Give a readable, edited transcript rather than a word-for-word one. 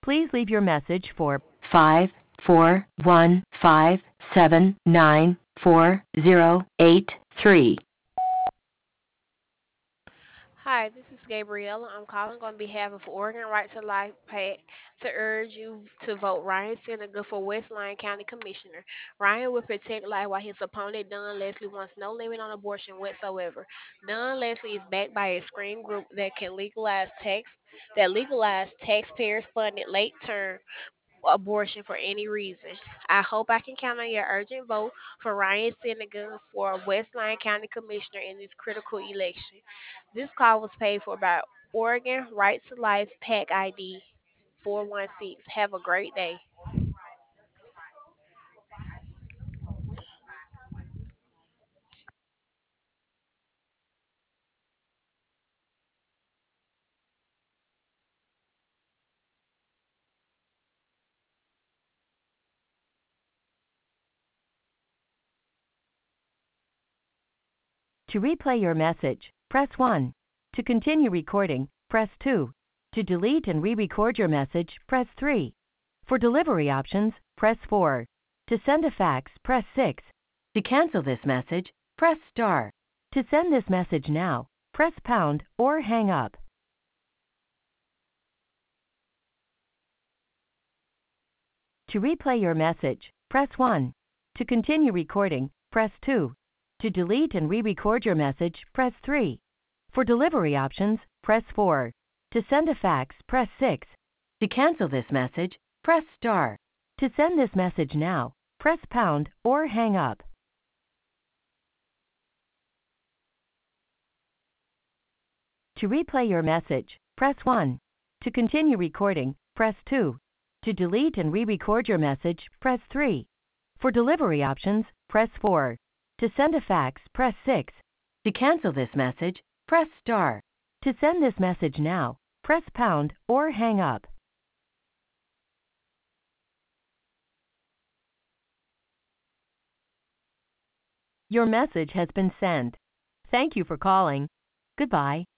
Please leave your message for 541579408 Hi, this is Gabriella. I'm calling on behalf of Oregon Right to Life PAC to urge you to vote Ryan Senegal for West Lyon County Commissioner. Ryan will protect life while his opponent Don Leslie wants no limit on abortion whatsoever. Don Leslie is backed by a screen group that legalize taxpayers funded late term abortion for any reason. I hope I can count on your urgent vote for Ryan Senegal for West Lyon County Commissioner in this critical election. This call was paid for by Oregon Right to Life PAC ID 416. Have a great day. To replay your message, press 1. To continue recording, press 2. To delete and re-record your message, press 3. For delivery options, press 4. To send a fax, press 6. To cancel this message, press star. To send this message now, press pound or hang up. To replay your message, press 1. To continue recording, press 2. To delete and re-record your message, press 3. For delivery options, press 4. To send a fax, press 6. To cancel this message, press star. To send this message now, press pound or hang up. To replay your message, press 1. To continue recording, press 2. To delete and re-record your message, press 3. For delivery options, press 4. To send a fax, press 6. To cancel this message, press star. To send this message now, press pound or hang up. Your message has been sent. Thank you for calling. Goodbye.